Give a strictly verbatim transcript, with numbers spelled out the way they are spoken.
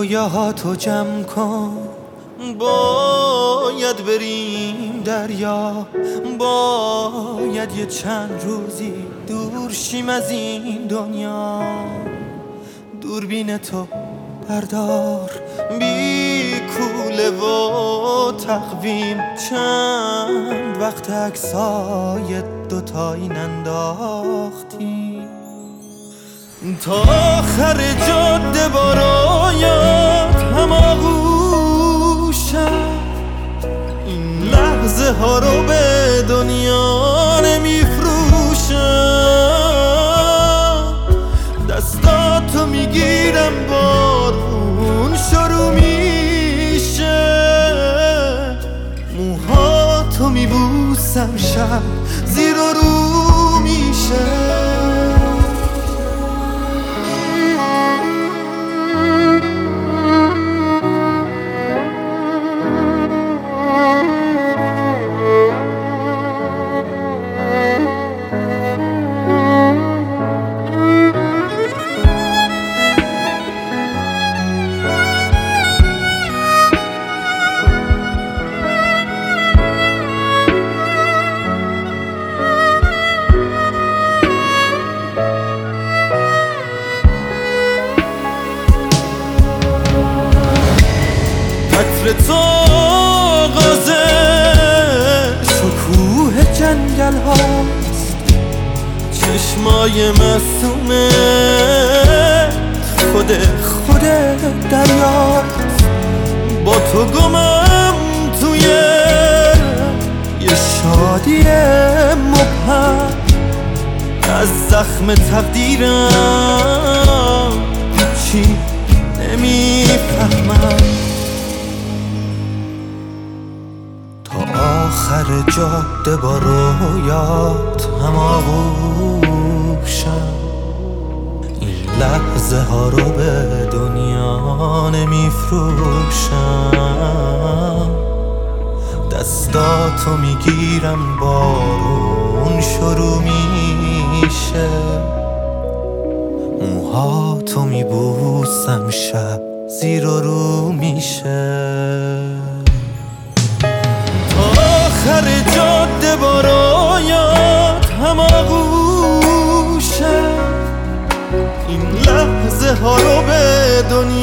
رویاهاتو جمع کن، باید بریم دریا، باید یه چند روزی دور شیم از این دنیا. دوربین تو بردار بی کوله و تقویم، چند وقت عکسای دوتایی ننداختیم. تا آخر جاده برایت هماغوشم، این لحظه ها رو به دنیا نمیفروشم. دستاتو میگیرم بارون شروع میشه، موهاتو میبوسم شب زیر و رو میشه. عطر تو آغاز شکوه جنگل هاست، چشمای معصومه خود خود دریاست. با تو گمم توی یه شادی مبهم، از زخم تقدیرم هیچی نمیفهمم. آخر جاده با رویات هماغوشم، این لحظه ها رو به دنیا نمیفروشم. دستاتو میگیرم بارون شروع میشه، موهاتو میبوسم شب زیر و رو میشه. آخر جاده برایت هماغوشم، این لحظه ها رو به دنیا